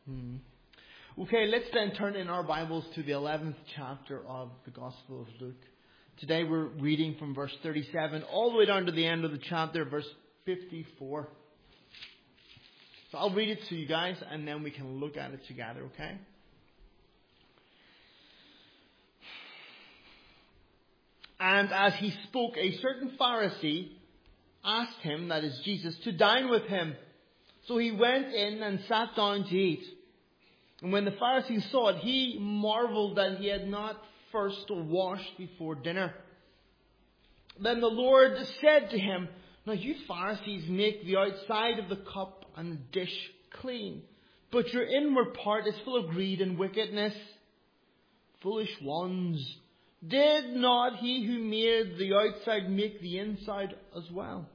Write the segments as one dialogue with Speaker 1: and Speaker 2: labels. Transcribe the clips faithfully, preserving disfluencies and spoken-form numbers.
Speaker 1: Hmm. Okay, let's then turn in our Bibles to the eleventh chapter of the Gospel of Luke. Today we're reading from verse thirty-seven all the way down to the end of the chapter, verse fifty-four. So I'll read it to you guys and then we can look at it together, okay? And as he spoke, a certain Pharisee asked him, that is Jesus, to dine with him. So he went in and sat down to eat. And when the Pharisee saw it, he marveled that he had not first washed before dinner. Then the Lord said to him, "Now you Pharisees make the outside of the cup and the dish clean, but your inward part is full of greed and wickedness. Foolish ones, did not he who made the outside make the inside as well?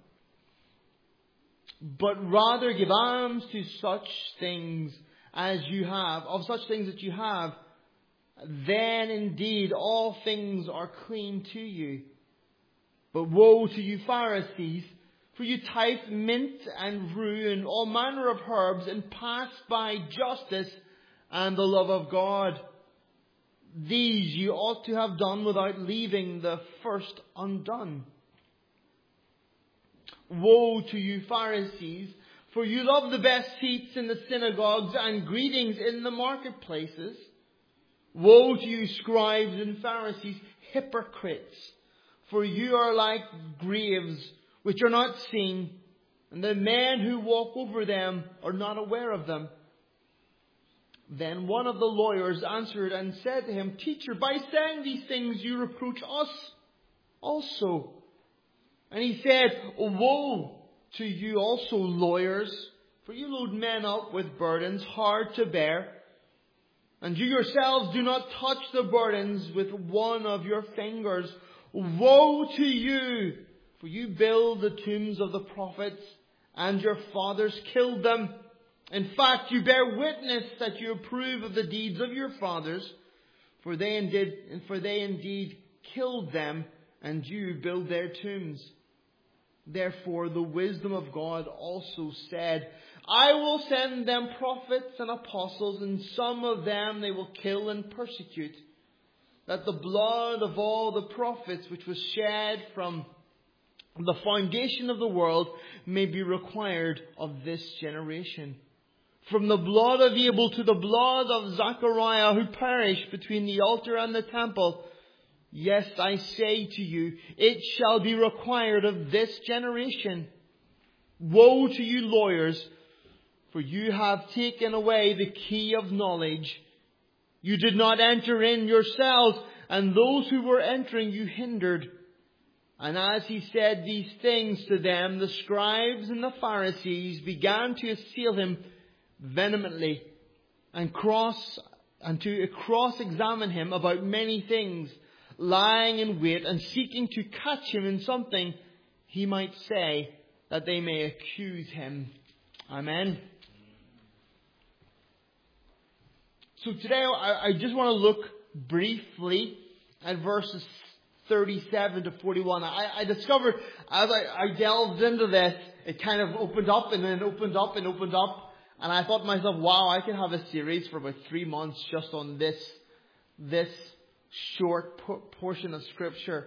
Speaker 1: But rather give alms to such things as you have, of such things that you have, then indeed all things are clean to you. But woe to you Pharisees, for you tithe mint and rue and all manner of herbs, and pass by justice and the love of God. These you ought to have done without leaving the first undone. Woe to you Pharisees, for you love the best seats in the synagogues and greetings in the marketplaces. Woe to you scribes and Pharisees, hypocrites, for you are like graves which are not seen, and the men who walk over them are not aware of them." Then one of the lawyers answered and said to him, "Teacher, by saying these things you reproach us also." And he said, "Woe to you also, lawyers, for you load men up with burdens hard to bear, and you yourselves do not touch the burdens with one of your fingers. Woe to you, for you build the tombs of the prophets, and your fathers killed them. In fact, you bear witness that you approve of the deeds of your fathers, for they indeed, for they indeed killed them, and you build their tombs. Therefore, the wisdom of God also said, I will send them prophets and apostles, and some of them they will kill and persecute, that the blood of all the prophets which was shed from the foundation of the world may be required of this generation. From the blood of Abel to the blood of Zachariah, who perished between the altar and the temple. Yes, I say to you, it shall be required of this generation. Woe to you lawyers, for you have taken away the key of knowledge. You did not enter in yourselves, and those who were entering you hindered." And as he said these things to them, the scribes and the Pharisees began to assail him vehemently and cross and to cross-examine him about many things, lying in wait and seeking to catch him in something he might say, that they may accuse him. Amen. So today I, I just want to look briefly at verses thirty-seven to forty-one. I, I discovered as I, I delved into this, it kind of opened up and then opened up and opened up. And I thought to myself, wow, I could have a series for about three months just on this, this short portion of Scripture.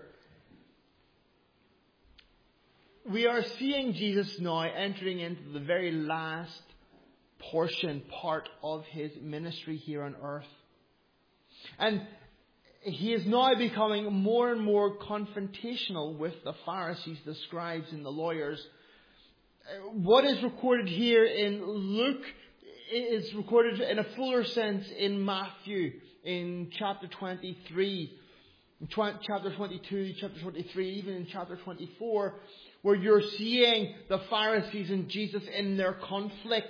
Speaker 1: We are seeing Jesus now entering into the very last portion, part of his ministry here on earth. And he is now becoming more and more confrontational with the Pharisees, the scribes, and the lawyers. What is recorded here in Luke is recorded in a fuller sense in Matthew, in chapter twenty-three, chapter twenty-two, chapter twenty-three, even in chapter twenty-four, where you're seeing the Pharisees and Jesus in their conflict.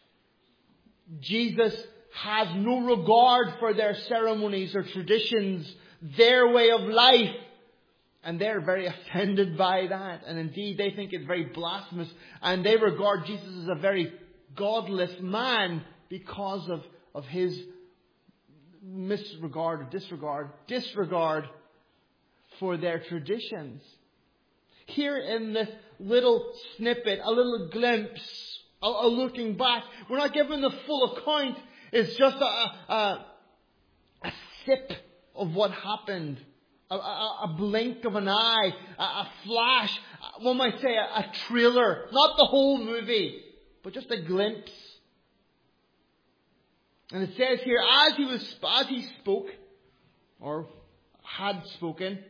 Speaker 1: Jesus has no regard for their ceremonies or traditions, their way of life. And they're very offended by that. And indeed, they think it's very blasphemous. And they regard Jesus as a very godless man because of, of his misregard or disregard, disregard for their traditions. Here in this little snippet, a little glimpse, a, a looking back, we're not given the full account. It's just a, a, a sip of what happened. A, a, a blink of an eye. A, a flash. One might say a, a trailer. Not the whole movie, but just a glimpse. And it says here, as he was, as he spoke, or had spoken,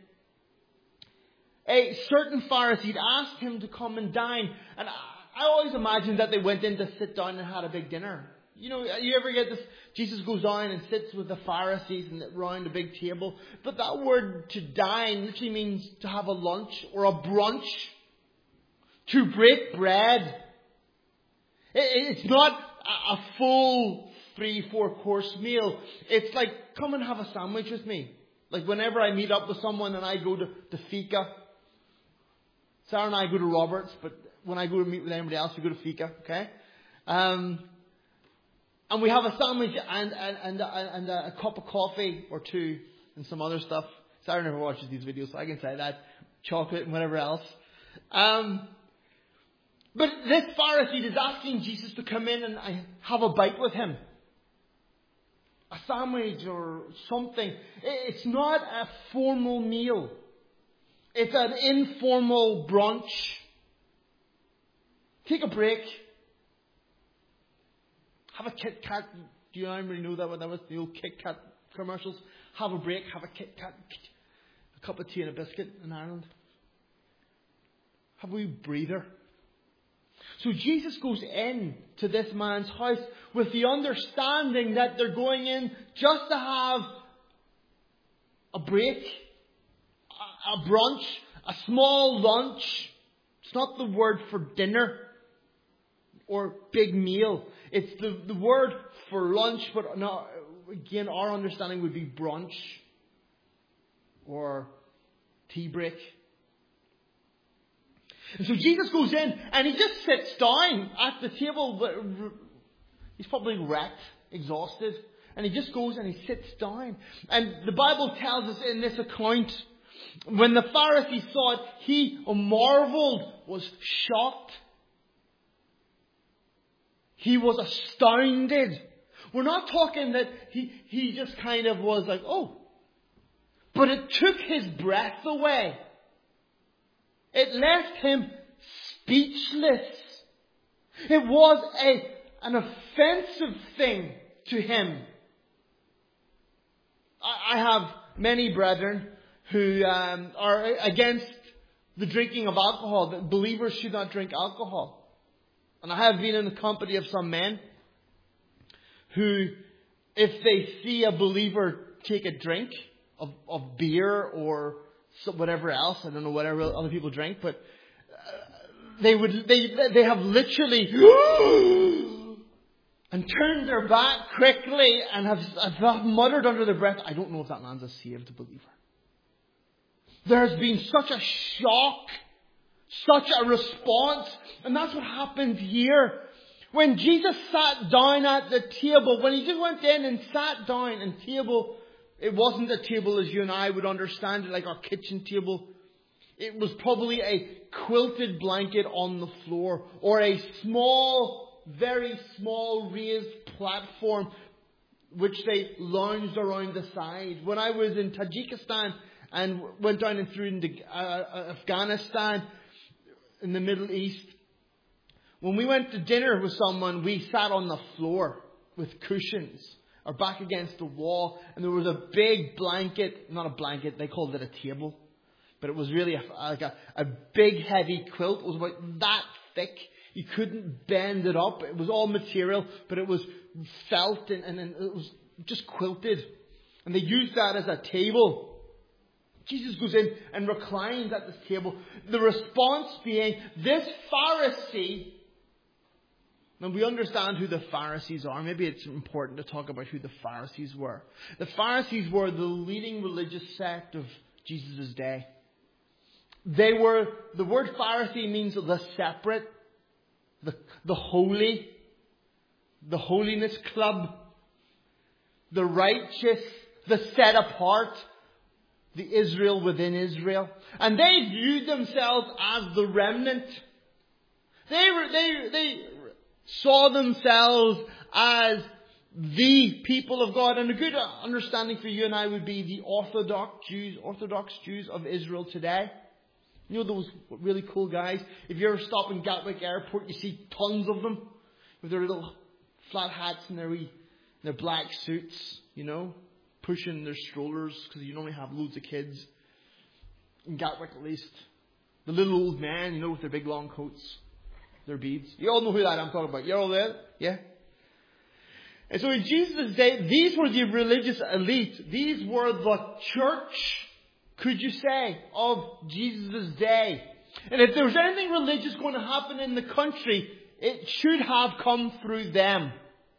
Speaker 1: a certain Pharisee asked him to come and dine. And I, I always imagined that they went in to sit down and had a big dinner. You know, you ever get this? Jesus goes down and sits with the Pharisees and around a big table. But that word to dine literally means to have a lunch or a brunch. To break bread. It, it's not a, a full three, four course meal. It's like, come and have a sandwich with me. Like whenever I meet up with someone and I go to, to Fika. Sarah and I go to Roberts, but when I go to meet with anybody else, we go to Fika, okay? Um, and we have a sandwich and, and, and, and a, a cup of coffee or two and some other stuff. Sarah never watches these videos, so I can say that. Chocolate and whatever else. Um, but this Pharisee is asking Jesus to come in and have a bite with him. A sandwich or something. It's not a formal meal. It's an informal brunch. Take a break. Have a Kit Kat. Do you already know that? What that was? The old Kit Kat commercials. Have a break. Have a Kit Kat. A cup of tea and a biscuit in Ireland. Have a wee breather. So Jesus goes in to this man's house with the understanding that they're going in just to have a break, a, a brunch, a small lunch. It's not the word for dinner or big meal. It's the, the word for lunch, but no, again, our understanding would be brunch or tea break. And so Jesus goes in and he just sits down at the table. He's probably wrecked, exhausted. And he just goes and he sits down. And the Bible tells us in this account, when the Pharisee saw it, he marveled, was shocked. He was astounded. We're not talking that he, he just kind of was like, oh. But it took his breath away. It left him speechless. It was a, an offensive thing to him. I, I have many brethren who um, are against the drinking of alcohol. That believers should not drink alcohol. And I have been in the company of some men who, if they see a believer take a drink of, of beer or whatever else, I don't know whatever other people drink, but uh, they would they they have literally and turned their back quickly and have, have muttered under their breath, I don't know if that man's a saved believer. There has been such a shock, such a response, and that's what happened here. When Jesus sat down at the table, when he just went in and sat down and table, it wasn't a table as you and I would understand it, like our kitchen table. It was probably a quilted blanket on the floor or a small, very small raised platform which they lounged around the side. When I was in Tajikistan and went down and through into uh, Afghanistan in the Middle East, when we went to dinner with someone, we sat on the floor with cushions. Or back against the wall, and there was a big blanket, not a blanket, they called it a table, but it was really a, like a, a big heavy quilt. It was about that thick. You couldn't bend it up. It was all material, but it was felt and, and, and it was just quilted. And they used that as a table. Jesus goes in and reclines at this table. The response being, this Pharisee. And we understand who the Pharisees are. Maybe it's important to talk about who the Pharisees were. The Pharisees were the leading religious sect of Jesus' day. They were, the word Pharisee means the separate, the, the holy, the holiness club, the righteous, the set apart, the Israel within Israel. And they viewed themselves as the remnant. They were, they, they, saw themselves as the people of God. And a good understanding for you and I would be the Orthodox Jews, Orthodox Jews of Israel today. You know those really cool guys? If you ever stop in Gatwick Airport, you see tons of them with their little flat hats and their wee, their black suits, you know, pushing their strollers because you normally have loads of kids. In Gatwick at least. The little old men, you know, with their big long coats, their beads. You all know who that I'm talking about. You're all there? Yeah? And so in Jesus' day, these were the religious elite. These were the church, could you say, of Jesus' day. And if there was anything religious going to happen in the country, it should have come through them.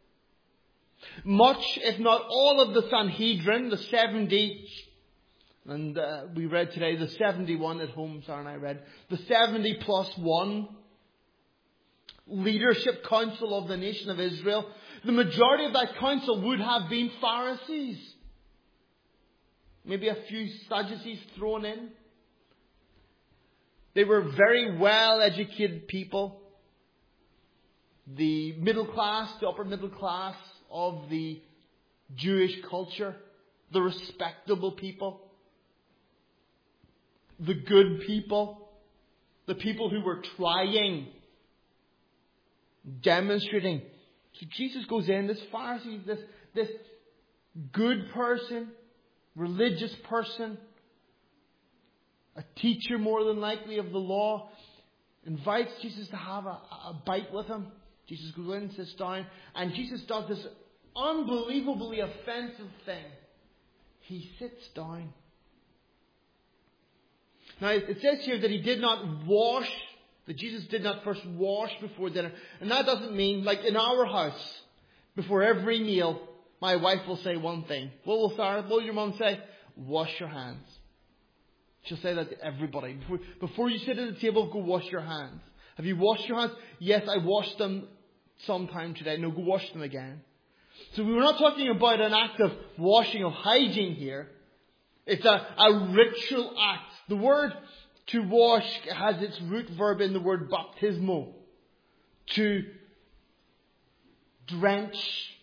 Speaker 1: Much, if not all of the Sanhedrin, the seventy, and uh, we read today the seventy-one at home, Sarah and I read, the seventy plus one leadership council of the nation of Israel, the majority of that council would have been Pharisees. Maybe a few Sadducees thrown in. They were very well educated people. The middle class, the upper middle class of the Jewish culture. The respectable people. The good people. The people who were trying. Demonstrating. So Jesus goes in, this Pharisee, this, this good person, religious person, a teacher more than likely of the law, invites Jesus to have a, a bite with him. Jesus goes in, sits down, and Jesus does this unbelievably offensive thing. He sits down. Now it says here that he did not wash, that Jesus did not first wash before dinner. And that doesn't mean, like in our house, before every meal, my wife will say one thing. What will Sarah, what will your mum say? Wash your hands. She'll say that to everybody. Before, before you sit at the table, go wash your hands. Have you washed your hands? Yes, I washed them sometime today. No, go wash them again. So we were not talking about an act of washing of hygiene here. It's a, a ritual act. The word to wash has its root verb in the word baptismo. To drench.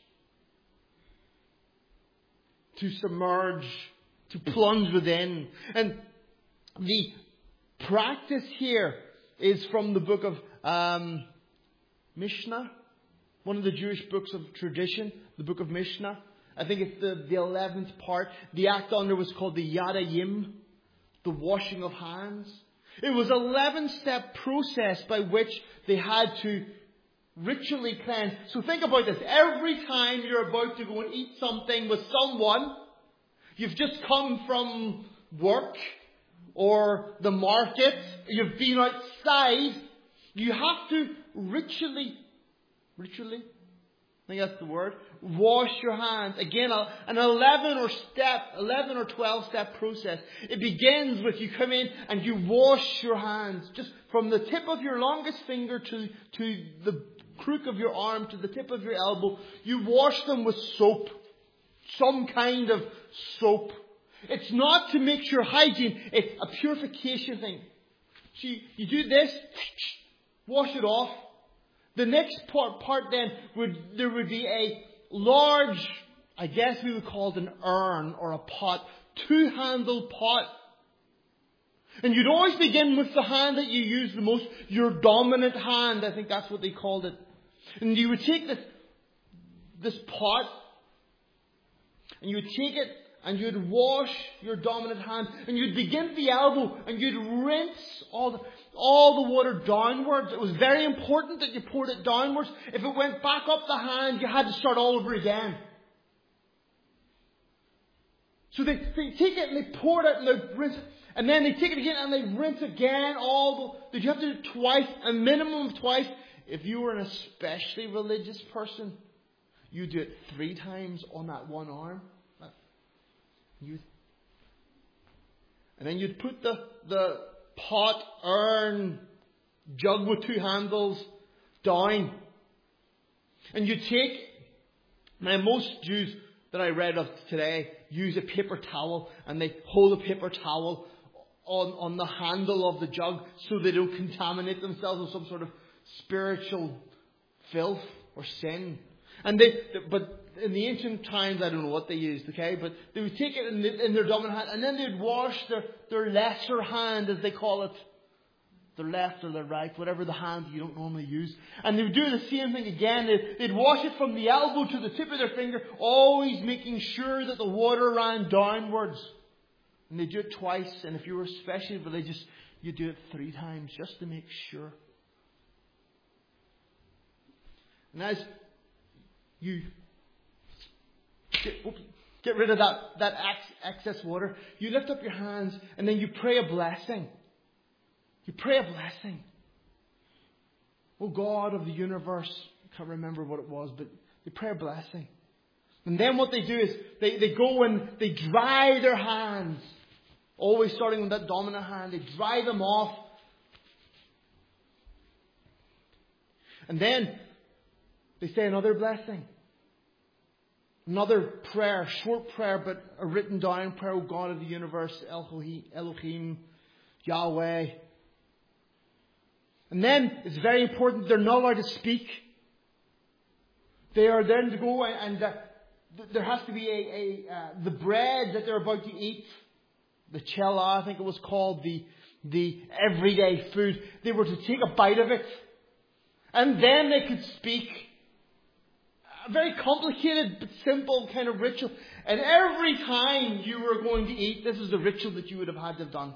Speaker 1: To submerge. To plunge within. And the practice here is from the book of um, Mishnah. One of the Jewish books of tradition. The book of Mishnah. I think it's the, the eleventh part. The act under was called the Yadayim. The washing of hands. It was an eleven-step process by which they had to ritually cleanse. So think about this. Every time you're about to go and eat something with someone, you've just come from work or the market, you've been outside, you have to ritually, ritually, I think that's the word, wash your hands. Again, an eleven or step, eleven or twelve step process. It begins with you come in and you wash your hands. Just from the tip of your longest finger to, to the crook of your arm, to the tip of your elbow. You wash them with soap. Some kind of soap. It's not to make sure hygiene, it's a purification thing. So you, you do this, wash it off. The next part, part then, would there would be a large, I guess we would call it an urn or a pot, two-handled pot. And you'd always begin with the hand that you use the most, your dominant hand, I think that's what they called it. And you would take this, this pot, and you would take it, and you'd wash your dominant hand, and you'd begin at the elbow, and you'd rinse all the, all the water downwards. It was very important that you poured it downwards. If it went back up the hand, you had to start all over again. So they, they take it and they pour it out and they rinse it. And then they take it again and they rinse again. All the, did you have to do it twice? A minimum of twice. If you were an especially religious person, you do it three times on that one arm. You, and then you'd put the, the pot, urn, jug with two handles down. And you take, now most Jews that I read of today use a paper towel and they hold a paper towel on, on the handle of the jug so they don't contaminate themselves with some sort of spiritual filth or sin. And they, but in the ancient times, I don't know what they used, okay, but they would take it in, the, in their dominant hand, and then they'd wash their, their lesser hand, as they call it. Their left or their right, whatever the hand you don't normally use. And they would do the same thing again. They'd, they'd wash it from the elbow to the tip of their finger, always making sure that the water ran downwards. And they do it twice, and if you were especially religious, you do it three times just to make sure. And as you get, get rid of that, that excess water, you lift up your hands and then you pray a blessing. You pray a blessing. Oh God of the universe. I can't remember what it was, but they pray a blessing. And then what they do is they, they go and they dry their hands. Always starting with that dominant hand. They dry them off. And then they say another blessing. Another prayer, short prayer, but a written down prayer. O God of the universe, Elohim, Yahweh. And then it's very important, they're not allowed to speak. They are then to go and uh, there has to be a, a uh, the bread that they're about to eat, the chela, I think it was called, the the everyday food. They were to take a bite of it, and then they could speak. A very complicated but simple kind of ritual. And every time you were going to eat, this is the ritual that you would have had to have done.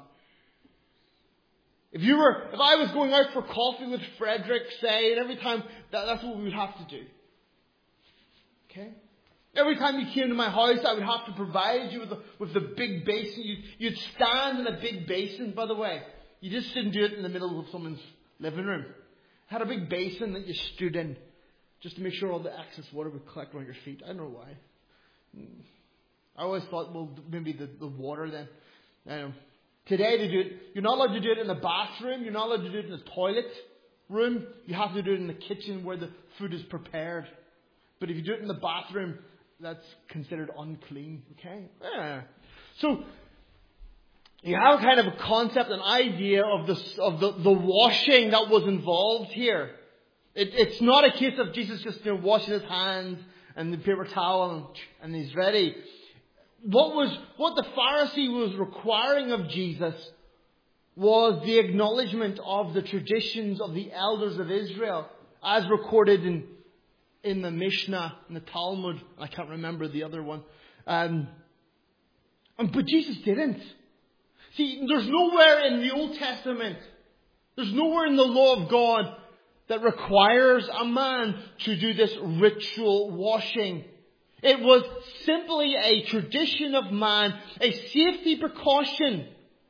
Speaker 1: If you were, if I was going out for coffee with Frederick, say, and every time, that, that's what we would have to do. Okay? Every time you came to my house, I would have to provide you with the, with the big basin. You'd, you'd stand in a big basin, by the way. You just didn't do it in the middle of someone's living room. Had a big basin that you stood in, just to make sure all the excess water would collect around your feet. I don't know why. I always thought, well, maybe the, the water then. I don't know. Today to do it, you're not allowed to do it in the bathroom. You're not allowed to do it in the toilet room. You have to do it in the kitchen where the food is prepared. But if you do it in the bathroom, that's considered unclean. Okay? Yeah. So you have kind of a concept, an idea of the of the, the washing that was involved here. It, it's not a case of Jesus just you know, washing his hands and the paper towel and, and he's ready. What was what the Pharisee was requiring of Jesus was the acknowledgement of the traditions of the elders of Israel, as recorded in in the Mishnah, in the Talmud. I can't remember the other one. Um, but Jesus didn't. See, there's nowhere in the Old Testament, there's nowhere in the law of God that requires a man to do this ritual washing. It was simply a tradition of man, a safety precaution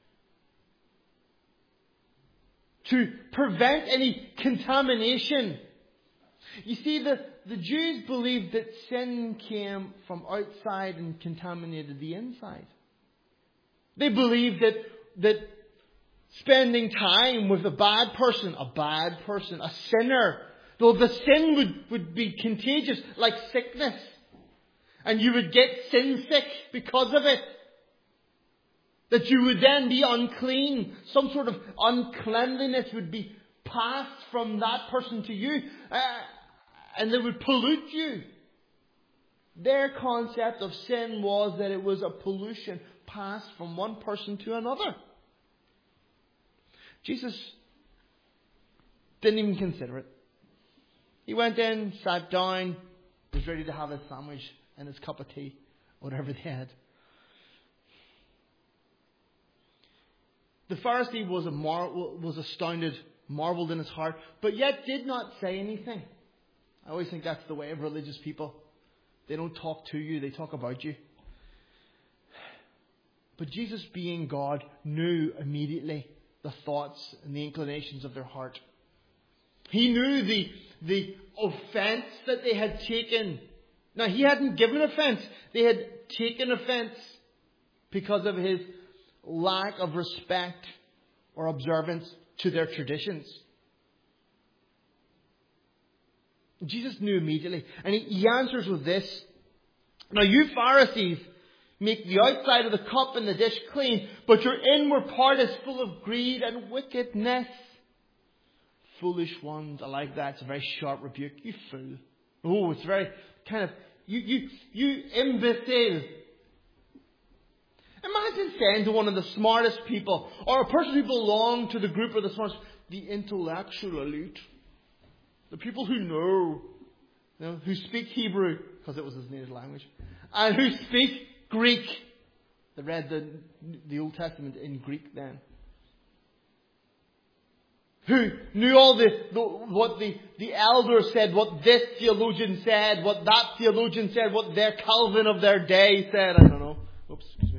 Speaker 1: to prevent any contamination. You see, the, the Jews believed that sin came from outside and contaminated the inside. They believed that, that spending time with a bad person, a bad person, a sinner, though the sin would, would be contagious like sickness. And you would get sin sick because of it. That you would then be unclean. Some sort of uncleanliness would be passed from that person to you. Uh, and they would pollute you. Their concept of sin was that it was a pollution passed from one person to another. Jesus didn't even consider it. He went in, sat down, was ready to have his sandwich and his cup of tea, whatever they had. The Pharisee was a mar- was astounded, marveled in his heart, but yet did not say anything. I always think that's the way of religious people. They don't talk to you, they talk about you. But Jesus, being God, knew immediately the thoughts and the inclinations of their heart. He knew the, the offense that they had taken. Now, he hadn't given offense. They had taken offense because of his lack of respect or observance to their traditions. Jesus knew immediately. And he, he answers with this. Now, you Pharisees make the outside of the cup and the dish clean, but your inward part is full of greed and wickedness. Foolish ones. I like that. It's a very sharp rebuke. You fool. Oh, it's very kind of, You, you, you imbecile. Imagine saying to one of the smartest people, or a person who belonged to the group of the smartest, the intellectual elite, the people who know, you know, who speak Hebrew, because it was his native language, and who speak Greek. They read the, the Old Testament in Greek then. Who knew all the, the what the, the elders said, what this theologian said, what that theologian said, what their Calvin of their day said. I don't know. Oops, excuse me.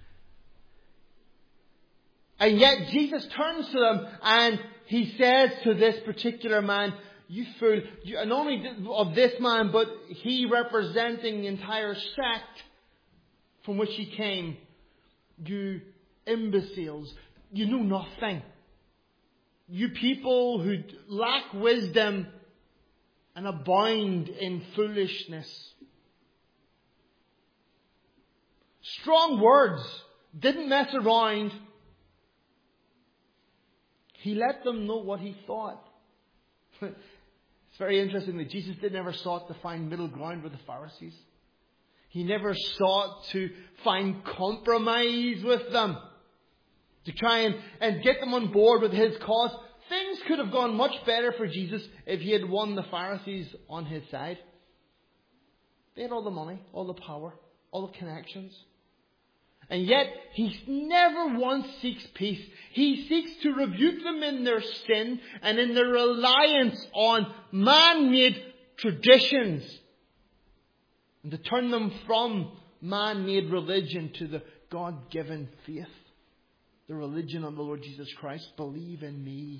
Speaker 1: And yet Jesus turns to them and he says to this particular man, you fool, you, and not only of this man, but he representing the entire sect from which he came, you imbeciles, you know nothing. You people who lack wisdom and abound in foolishness. Strong words. Didn't mess around. He let them know what he thought. It's very interesting that Jesus did never sought to find middle ground with the Pharisees. He never sought to find compromise with them, to try and, and get them on board with his cause. Things could have gone much better for Jesus if he had won the Pharisees on his side. They had all the money, all the power, all the connections. And yet, he never once seeks peace. He seeks to rebuke them in their sin and in their reliance on man-made traditions. And to turn them from man-made religion to the God-given faith. The religion of the Lord Jesus Christ. Believe in me.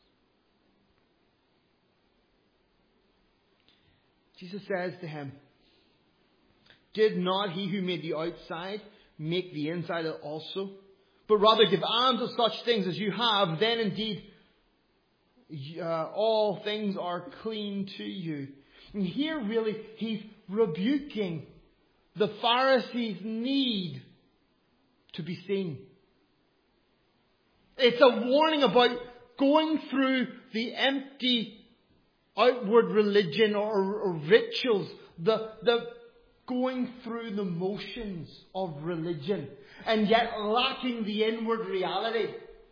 Speaker 1: Jesus says to him, did not he who made the outside make the inside also? But rather give alms of such things as you have, then indeed uh, all things are clean to you. And here really he's rebuking the Pharisees' need to be seen. It's a warning about going through the empty outward religion or, or rituals, the, the going through the motions of religion, and yet lacking the inward reality.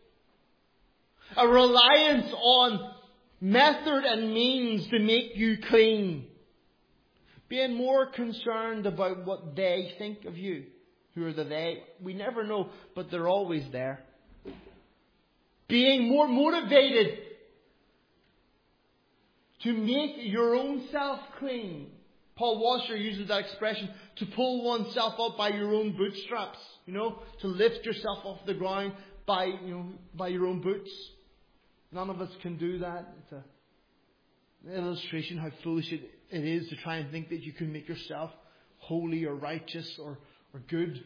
Speaker 1: A reliance on method and means to make you clean. Being more concerned about what they think of you. Who are the they? We never know, but they're always there. Being more motivated to make your own self clean. Paul Washer uses that expression, to pull oneself up by your own bootstraps. You know, to lift yourself off the ground by, you know, by your own boots. None of us can do that. It's a, an illustration how foolish it, it is to try and think that you can make yourself holy or righteous or, or good.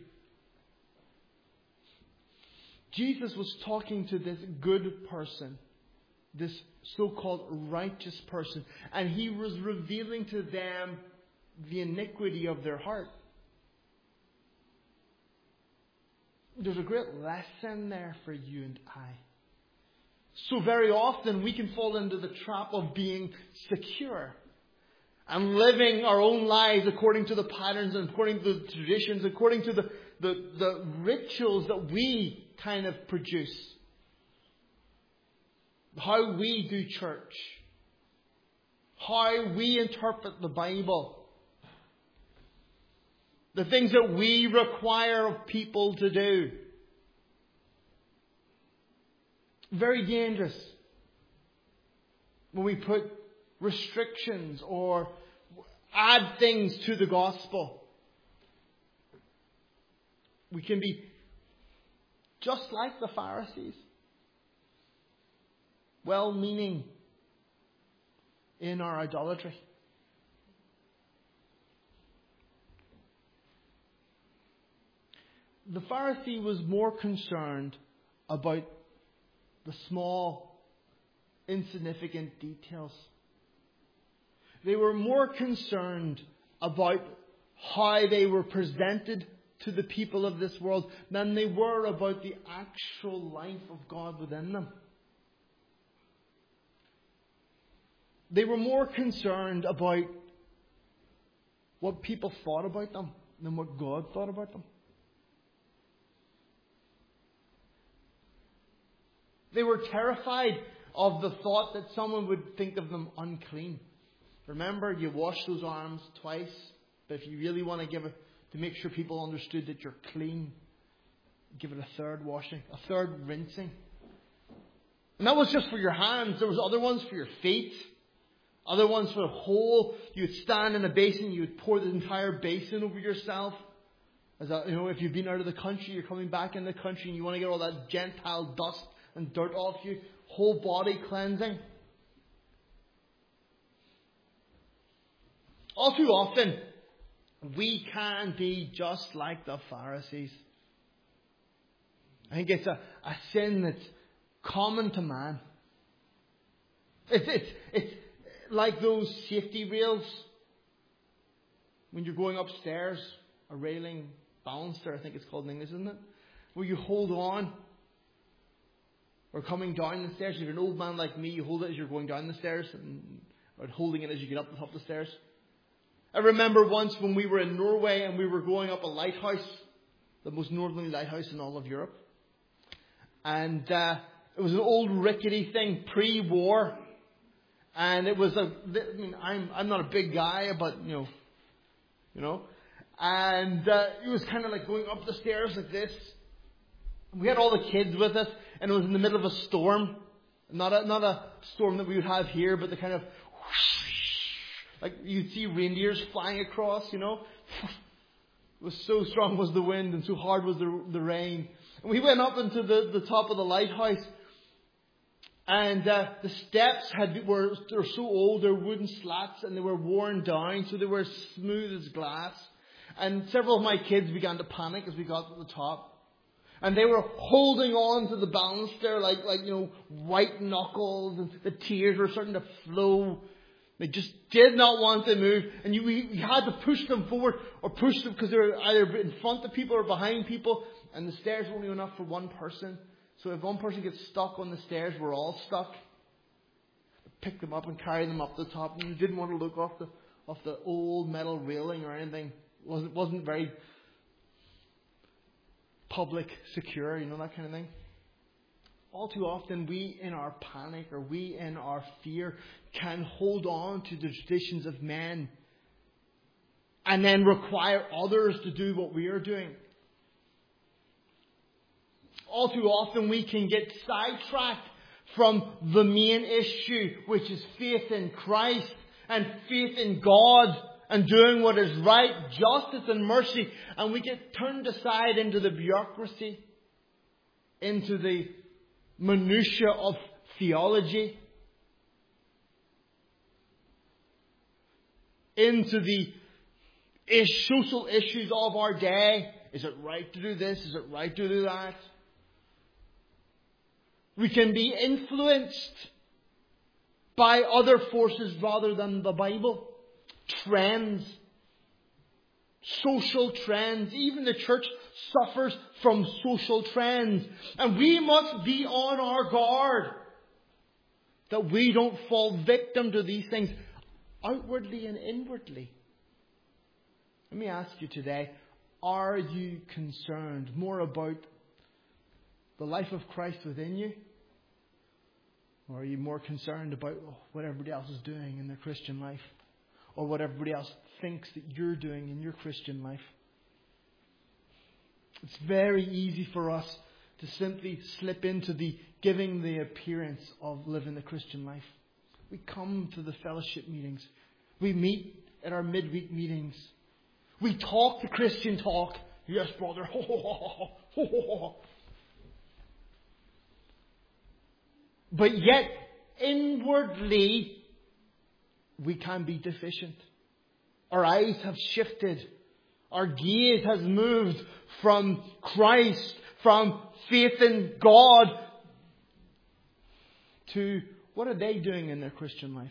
Speaker 1: Jesus was talking to this good person, this so-called righteous person, and he was revealing to them the iniquity of their heart. There's a great lesson there for you and I. So very often we can fall into the trap of being secure and living our own lives according to the patterns and according to the traditions, according to the, the, the rituals that we kind of produce. How we do church. How we interpret the Bible. The things that we require of people to do. Very dangerous when we put restrictions or add things to the gospel. We can be just like the Pharisees. Well-meaning in our idolatry. The Pharisee was more concerned about the small, insignificant details. They were more concerned about how they were presented to the people of this world than they were about the actual life of God within them. They were more concerned about what people thought about them than what God thought about them. They were terrified of the thought that someone would think of them unclean. Remember, you wash those arms twice, but if you really want to give it, to make sure people understood that you're clean, give it a third washing, a third rinsing. And that was just for your hands. There was other ones for your feet, other ones for the whole. You would stand in a basin, you would pour the entire basin over yourself. As a, you know, if you've been out of the country, you're coming back in the country, and you want to get all that Gentile dust and dirt off you. Whole body cleansing. All too often, we can be just like the Pharisees. I think it's a, a sin that's common to man. It's, it's, it's like those safety rails when you're going upstairs, a railing baluster, I think it's called in English, isn't it? Where you hold on. Or coming down the stairs. If you're an old man like me, you hold it as you're going down the stairs, and, or holding it as you get up the top of the stairs. I remember once when we were in Norway and we were going up a lighthouse, the most northerly lighthouse in all of Europe. And uh, it was an old rickety thing, pre-war. And it was a, I mean, I'm I'm not a big guy, but you know, you know. And uh, it was kind of like going up the stairs like this. We had all the kids with us, and it was in the middle of a storm. Not a, not a storm that we would have here, but the kind of whoosh, like you'd see reindeers flying across, you know. It was so strong was the wind, and so hard was the, the rain. And we went up into the, the top of the lighthouse, and uh, the steps had were, were so old, they were wooden slats, and they were worn down, so they were smooth as glass. And several of my kids began to panic as we got to the top. And they were holding on to the banister like, like, you know, white knuckles, and the tears were starting to flow. They just did not want to move. And you, we, we had to push them forward or push them because they were either in front of people or behind people. And the stairs were only enough for one person. So if one person gets stuck on the stairs, we're all stuck. Pick them up and carry them up the top. And you didn't want to look off the, off the old metal railing or anything. It wasn't, wasn't very public, secure, you know, that kind of thing. All too often, we in our panic or we in our fear can hold on to the traditions of men and then require others to do what we are doing. All too often, we can get sidetracked from the main issue, which is faith in Christ and faith in God. And doing what is right, justice and mercy. And we get turned aside into the bureaucracy, into the minutiae of theology, into the ish, social issues of our day. Is it right to do this? Is it right to do that? We can be influenced by other forces rather than the Bible. Trends, social trends. Even the church suffers from social trends. And we must be on our guard that we don't fall victim to these things outwardly and inwardly. Let me ask you today, are you concerned more about the life of Christ within you? Or are you more concerned about what everybody else is doing in their Christian life? Or what everybody else thinks that you're doing in your Christian life? It's very easy for us to simply slip into the giving the appearance of living the Christian life. We come to the fellowship meetings. We meet at our midweek meetings. We talk the Christian talk. Yes, brother. Ho, ho, ho, ho, ho, ho. But yet, inwardly, we can be deficient. Our eyes have shifted. Our gaze has moved from Christ, from faith in God, to what are they doing in their Christian life?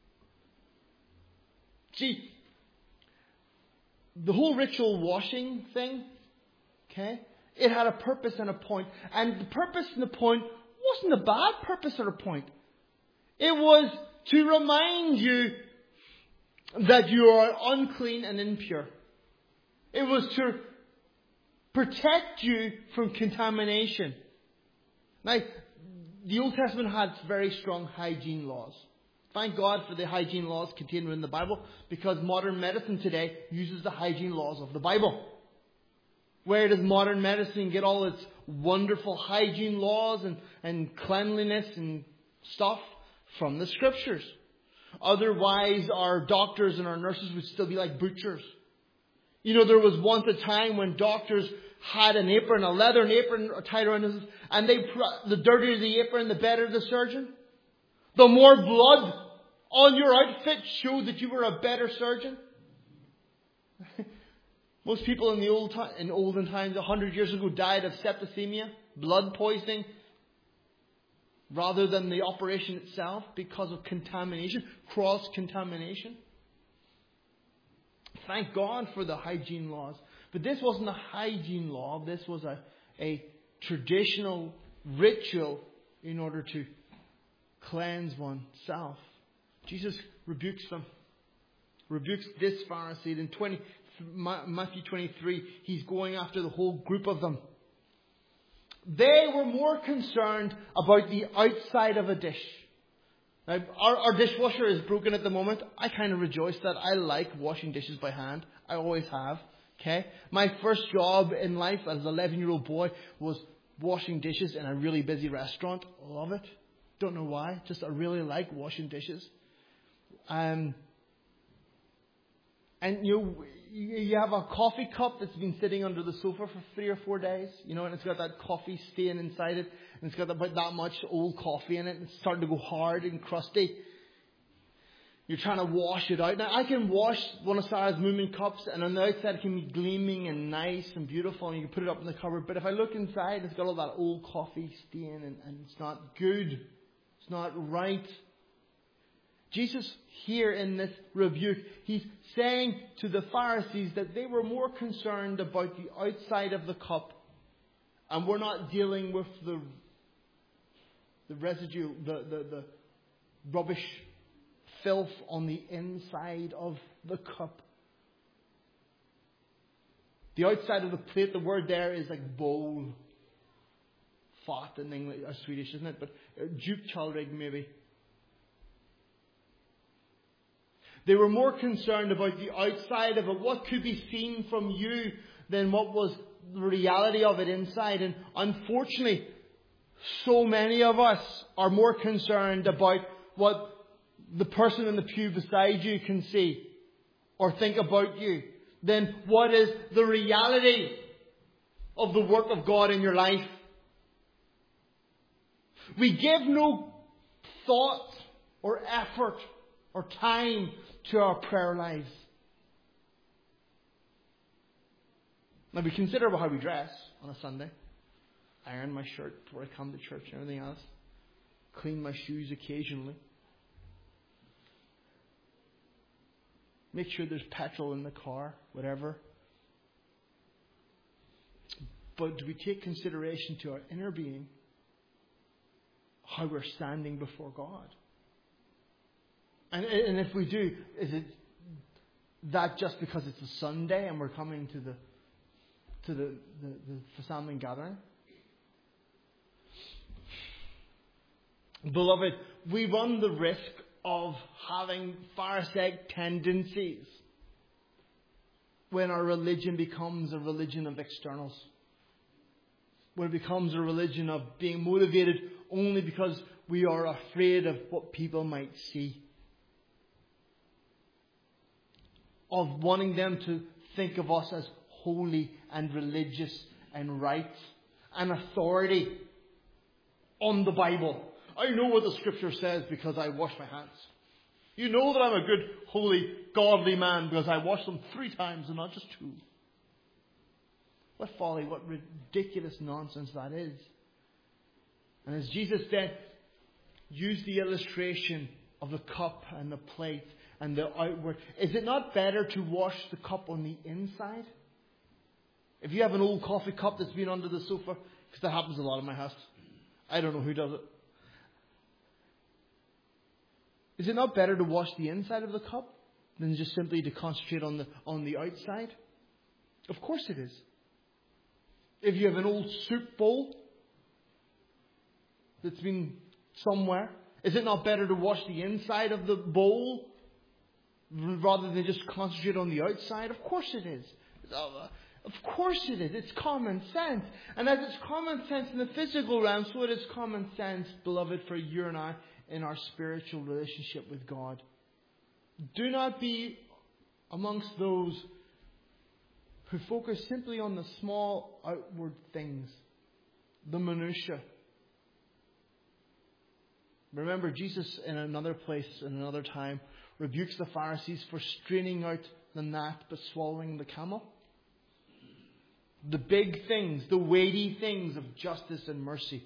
Speaker 1: See, the whole ritual washing thing, okay, it had a purpose and a point. And the purpose and the point wasn't a bad purpose or a point. It was to remind you that you are unclean and impure. It was to protect you from contamination. Now, the Old Testament had very strong hygiene laws. Thank God for the hygiene laws contained within the Bible, because modern medicine today uses the hygiene laws of the Bible. Where does modern medicine get all its wonderful hygiene laws and, and cleanliness and stuff? From the Scriptures. Otherwise, our doctors and our nurses would still be like butchers. You know, there was once a time when doctors had an apron, a leathern apron tied around his, and they, the dirtier the apron, the better the surgeon. The more blood on your outfit showed that you were a better surgeon. Most people in the old time, in olden times, a hundred years ago, died of septicemia, blood poisoning, rather than the operation itself, because of contamination, cross-contamination. Thank God for the hygiene laws. But this wasn't a hygiene law. This was a, a traditional ritual in order to cleanse oneself. Jesus rebukes them. Rebukes this Pharisee. In twenty, Matthew twenty-three, he's going after the whole group of them. They were more concerned about the outside of a dish. Now, our, our dishwasher is broken at the moment. I kind of rejoice that I like washing dishes by hand. I always have. Okay? My first job in life as an eleven-year-old boy was washing dishes in a really busy restaurant. Love it. Don't know why. Just I really like washing dishes. Um, and you know, you have a coffee cup that's been sitting under the sofa for three or four days, you know, and it's got that coffee stain inside it, and it's got about that much old coffee in it, and it's starting to go hard and crusty. You're trying to wash it out. Now, I can wash one of Sarah's Moomin cups, and on the outside it can be gleaming and nice and beautiful, and you can put it up in the cupboard. But if I look inside, it's got all that old coffee stain, and, and it's not good. It's not right. Jesus, here in this rebuke, he's saying to the Pharisees that they were more concerned about the outside of the cup, and we're not dealing with the the residue, the, the, the rubbish, filth on the inside of the cup. The outside of the plate, the word there is like bowl. Fat in English, or Swedish, isn't it? But uh, djupkallrig maybe. They were more concerned about the outside of it, what could be seen from you, than what was the reality of it inside. And unfortunately, so many of us are more concerned about what the person in the pew beside you can see or think about you than what is the reality of the work of God in your life. We give no thought or effort or time to our prayer lives. Now, we consider how we dress on a Sunday. Iron my shirt before I come to church and everything else. Clean my shoes occasionally. Make sure there's petrol in the car, whatever. But do we take consideration to our inner being? How we're standing before God? And, and if we do, is it that just because it's a Sunday and we're coming to the to the, the, the family gathering? Beloved, we run the risk of having Pharisaic tendencies when our religion becomes a religion of externals. When it becomes a religion of being motivated only because we are afraid of what people might see. Of wanting them to think of us as holy and religious and right and authority on the Bible. I know what the Scripture says because I wash my hands. You know that I'm a good, holy, godly man because I wash them three times and not just two. What folly, what ridiculous nonsense that is. And as Jesus said, use the illustration of the cup and the plate and the outward. Is it not better to wash the cup on the inside? If you have an old coffee cup that's been under the sofa, because that happens a lot in my house. I don't know who does it. Is it not better to wash the inside of the cup than just simply to concentrate on the on the outside? Of course it is. If you have an old soup bowl that's been somewhere, is it not better to wash the inside of the bowl rather than just concentrate on the outside? Of course it is. Of course it is. It's common sense. And as it's common sense in the physical realm, so it is common sense, beloved, for you and I in our spiritual relationship with God. Do not be amongst those who focus simply on the small outward things, the minutiae. Remember, Jesus in another place, in another time, rebukes the Pharisees for straining out the gnat but swallowing the camel. The big things, the weighty things of justice and mercy.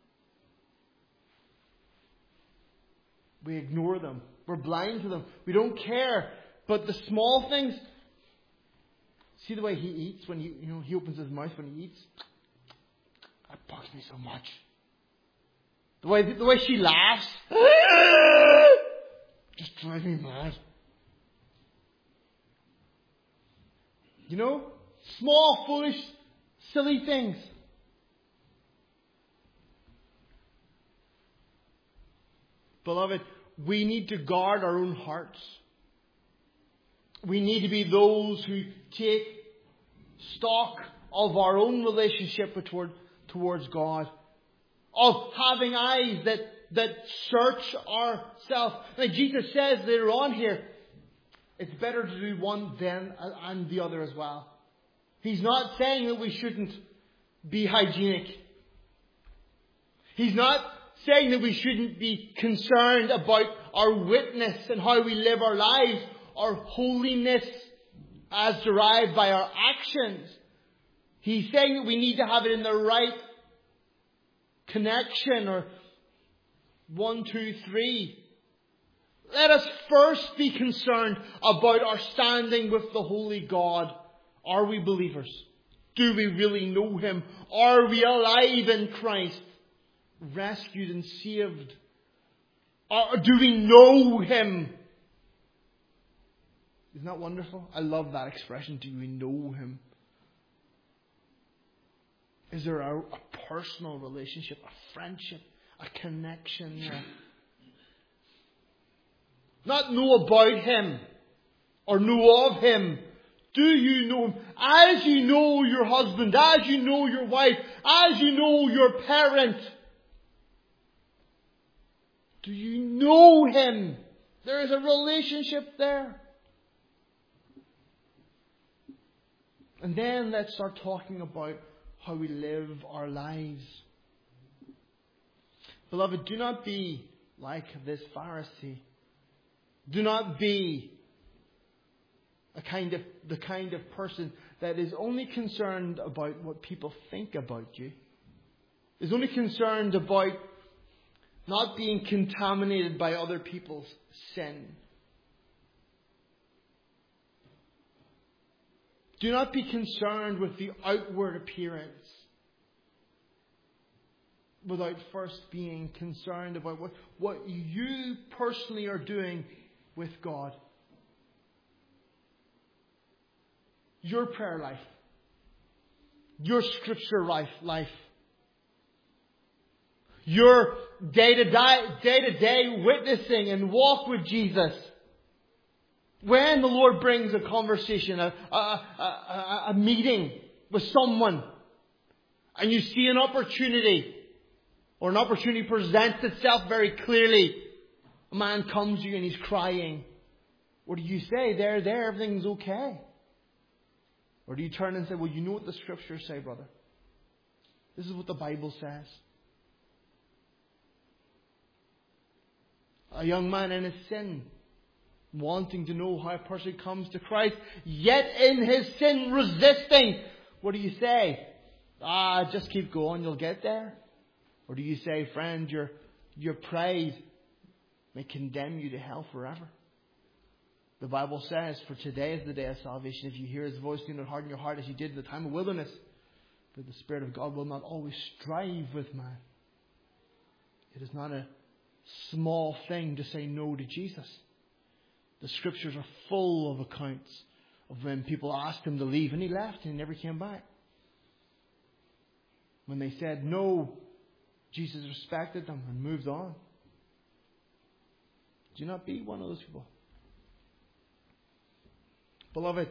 Speaker 1: We ignore them. We're blind to them. We don't care. But the small things, see the way he eats when he, you know, he opens his mouth when he eats? That bugs me so much. The way, the way she laughs just drives me mad. You know? Small, foolish, silly things. Beloved, we need to guard our own hearts. We need to be those who take stock of our own relationship toward, towards God. Of having eyes that, that search ourselves. Like Jesus says later on here, it's better to do one then and the other as well. He's not saying that we shouldn't be hygienic. He's not saying that we shouldn't be concerned about our witness and how we live our lives, our holiness as derived by our actions. He's saying that we need to have it in the right connection, or one, two, three. Let us first be concerned about our standing with the Holy God. Are we believers? Do we really know Him? Are we alive in Christ? Rescued and saved? Or do we know Him? Isn't that wonderful? I love that expression. Do we know Him? Is there a, a personal relationship, a friendship, a connection there? Not know about Him or know of Him. Do you know Him? As you know your husband, as you know your wife, as you know your parent. Do you know Him? There is a relationship there. And then let's start talking about how we live our lives. Beloved, do not be like this Pharisee. Do not be a kind of the kind of person that is only concerned about what people think about you. Is only concerned about not being contaminated by other people's sin. Do not be concerned with the outward appearance without first being concerned about what, what you personally are doing with God. Your prayer life. Your scripture life. life your day-to-day, day-to-day witnessing and walk with Jesus. When the Lord brings a conversation, a, a, a, a meeting with someone, and you see an opportunity, or an opportunity presents itself very clearly, a man comes to you and he's crying. What do you say? There, there, everything's okay. Or do you turn and say, well, you know what the scriptures say, brother. This is what the Bible says. A young man in his sin, wanting to know how a person comes to Christ, yet in his sin resisting. What do you say? Ah, just keep going, you'll get there. Or do you say, friend, your, your pride may condemn you to hell forever? The Bible says, for today is the day of salvation. If you hear His voice, do not harden your heart as you did in the time of wilderness. For the Spirit of God will not always strive with man. It is not a small thing to say no to Jesus. The scriptures are full of accounts of when people asked him to leave and he left and he never came back. When they said no, Jesus respected them and moved on. Do not be one of those people. Beloved,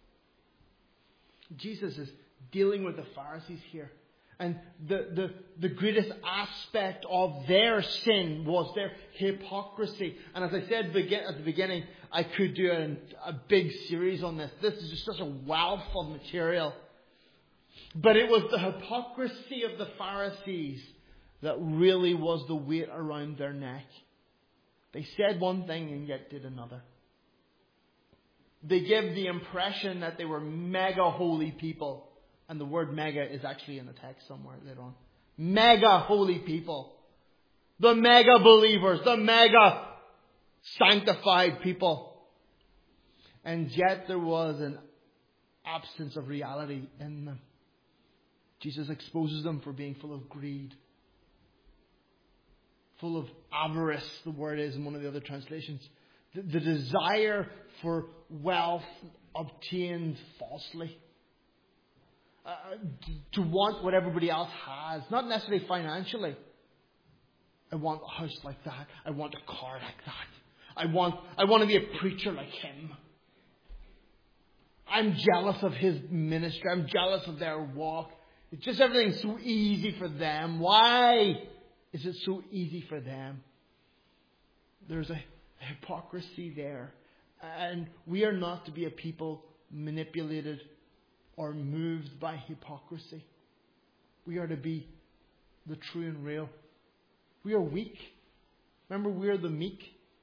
Speaker 1: Jesus is dealing with the Pharisees here. And the, the, the greatest aspect of their sin was their hypocrisy. And as I said begin, at the beginning, I could do a, a big series on this. This is just such a wealth of material. But it was the hypocrisy of the Pharisees that really was the weight around their neck. They said one thing and yet did another. They gave the impression that they were mega holy people. And the word mega is actually in the text somewhere later on. Mega holy people. The mega believers. The mega sanctified people. And yet there was an absence of reality in them. Jesus exposes them for being full of greed. Full of avarice, the word is in one of the other translations. The, the desire for wealth obtained falsely. Uh, to want what everybody else has. Not necessarily financially. I want a house like that. I want a car like that. I want, I want to be a preacher like him. I'm jealous of his ministry. I'm jealous of their walk. It's just everything's so easy for them. Why is it so easy for them? There's a hypocrisy there. And we are not to be a people manipulated or moved by hypocrisy. We are to be the true and real. We are weak. Remember, we are the meek.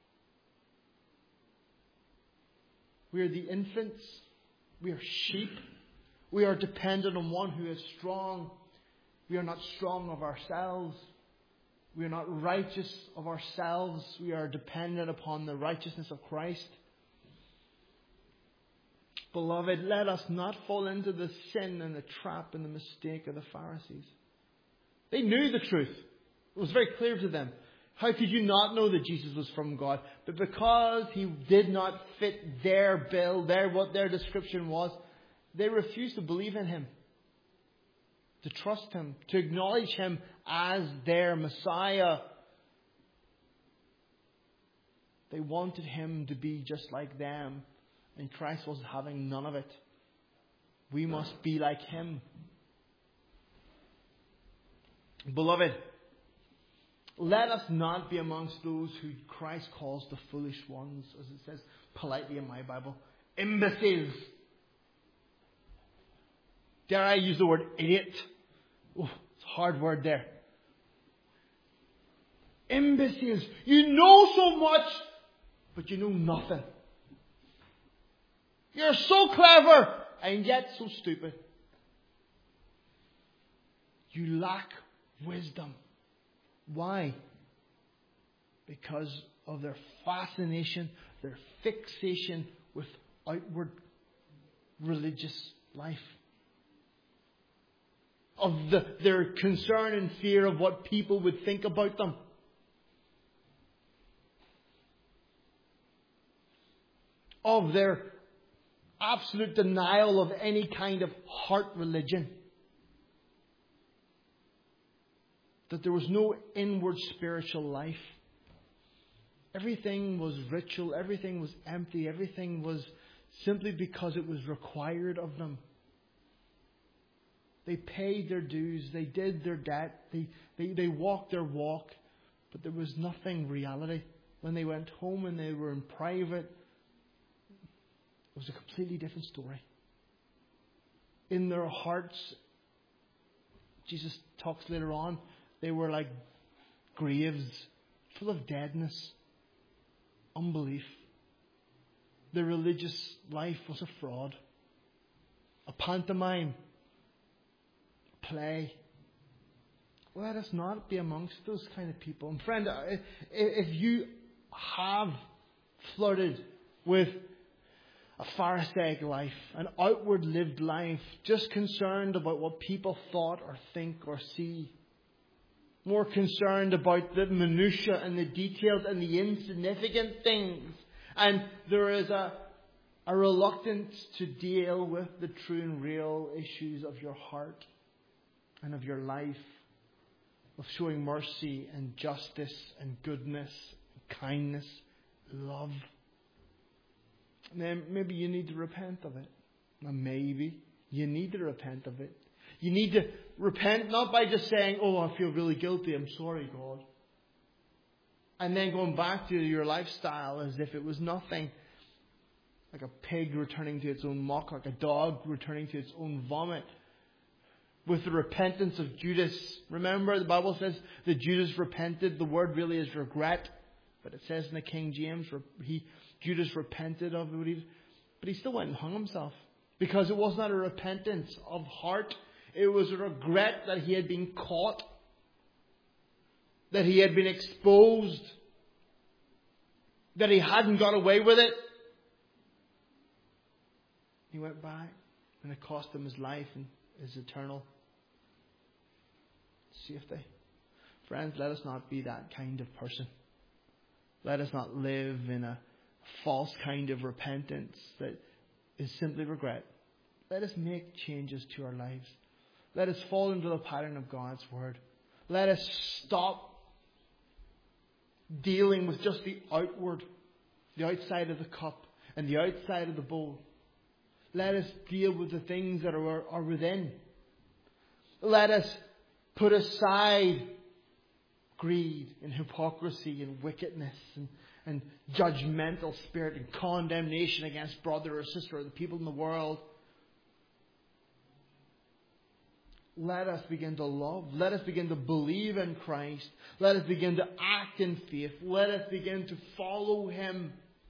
Speaker 1: We are the infants. We are sheep. We are dependent on one who is strong. We are not strong of ourselves. We are not righteous of ourselves. We are dependent upon the righteousness of Christ. Beloved, let us not fall into the sin and the trap and the mistake of the Pharisees. They knew the truth. It was very clear to them. How could you not know that Jesus was from God? But because he did not fit their bill, their what their description was, they refused to believe in him, to trust him, to acknowledge him as their Messiah. They wanted him to be just like them. And Christ was having none of it. We must be like him. Beloved, let us not be amongst those who Christ calls the foolish ones, as it says politely in my Bible. Imbeciles. Dare I use the word idiot? Oh, it's a hard word there. Imbeciles. You know so much, but you know nothing. You're so clever and yet so stupid. You lack wisdom. Why? Because of their fascination, their fixation with outward religious life. Of the, their concern and fear of what people would think about them. Of their absolute denial of any kind of heart religion. That there was no inward spiritual life. Everything was ritual. Everything was empty. Everything was simply because it was required of them. They paid their dues. They did their debt. They, they, they walked their walk. But there was nothing reality. When they went home and they were in private, it was a completely different story. In their hearts, Jesus talks later on, they were like graves full of deadness, unbelief. Their religious life was a fraud, a pantomime, a play. Let us not be amongst those kind of people. And friend, if you have flirted with a Pharisaic life, an outward lived life, just concerned about what people thought or think or see, more concerned about the minutiae and the details and the insignificant things, And there is a, a reluctance to deal with the true and real issues of your heart and of your life, of showing mercy and justice and goodness, and kindness, love. And then maybe you need to repent of it. Maybe you need to repent of it. You need to repent not by just saying, oh, I feel really guilty, I'm sorry, God. And then going back to your lifestyle as if it was nothing. Like a pig returning to its own muck, like a dog returning to its own vomit. With the repentance of Judas. Remember, the Bible says that Judas repented. The word really is regret. But it says in the King James, he Judas repented of what he did. But he still went and hung himself. Because it was not a repentance of heart. It was a regret that he had been caught. That he had been exposed. That he hadn't got away with it. He went back. And it cost him his life and his eternal safety. Friends, let us not be that kind of person. Let us not live in a false kind of repentance that is simply regret. Let us make changes to our lives. Let us fall into the pattern of God's Word. Let us stop dealing with just the outward, the outside of the cup and the outside of the bowl. Let us deal with the things that are, are within. Let us put aside greed and hypocrisy and wickedness and, and judgmental spirit and condemnation against brother or sister or the people in the world. Let us begin to love. Let us begin to believe in Christ. Let us begin to act in faith. Let us begin to follow Him,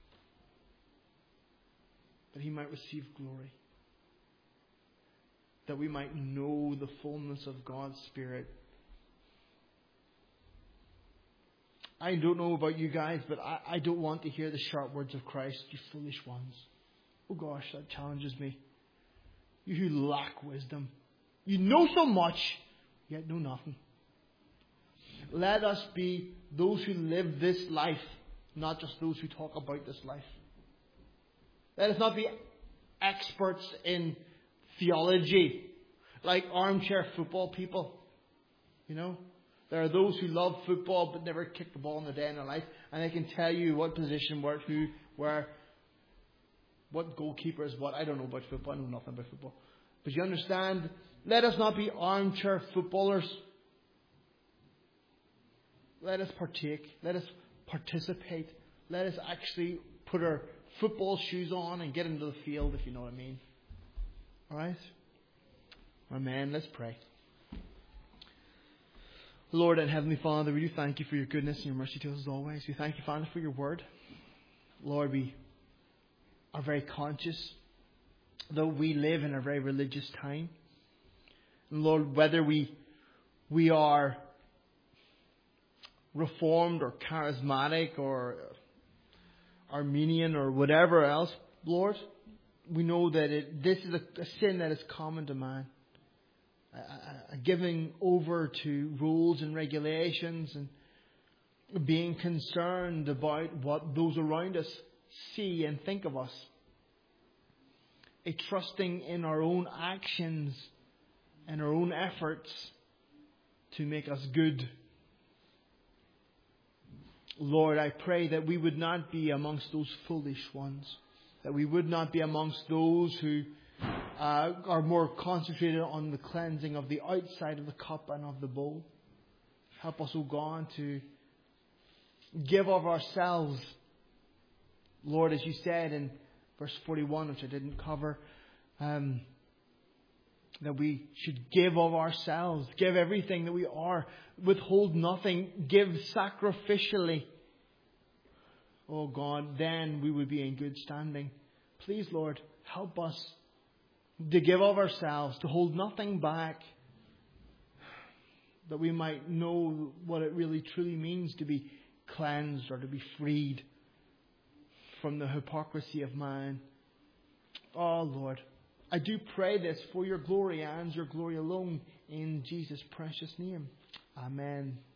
Speaker 1: that He might receive glory. That we might know the fullness of God's Spirit. I don't know about you guys, but I, I don't want to hear the sharp words of Christ, you foolish ones. Oh gosh, that challenges me. You who lack wisdom. You know so much, yet know nothing. Let us be those who live this life, not just those who talk about this life. Let us not be experts in theology, like armchair football people. You know, there are those who love football but never kick the ball in a day in their life, and they can tell you what position worked, who, where, what goalkeeper is what. I don't know about football. I know nothing about football. But you understand, let us not be armchair footballers. Let us partake. Let us participate. Let us actually put our football shoes on and get into the field, if you know what I mean. Alright? Amen. Let's pray. Lord and Heavenly Father, we do thank you for your goodness and your mercy to us as always. We thank you, Father, for your word. Lord, we are very conscious, though we live in a very religious time. And Lord, whether we we are Reformed or charismatic or Armenian or whatever else, Lord, we know that it, this is a, a sin that is common to man. A, a, a giving over to rules and regulations and being concerned about what those around us see and think of us. A trusting in our own actions and our own efforts to make us good. Lord, I pray that we would not be amongst those foolish ones. That we would not be amongst those who uh, are more concentrated on the cleansing of the outside of the cup and of the bowl. Help us, O God, to give of ourselves. Lord, as you said in verse forty-one, which I didn't cover, um, that we should give of ourselves, give everything that we are, withhold nothing, give sacrificially. Oh God, then we would be in good standing. Please, Lord, help us to give of ourselves, to hold nothing back, that we might know what it really truly means to be cleansed or to be freed from the hypocrisy of man. Oh Lord, I do pray this for your glory and your glory alone, in Jesus' precious name. Amen.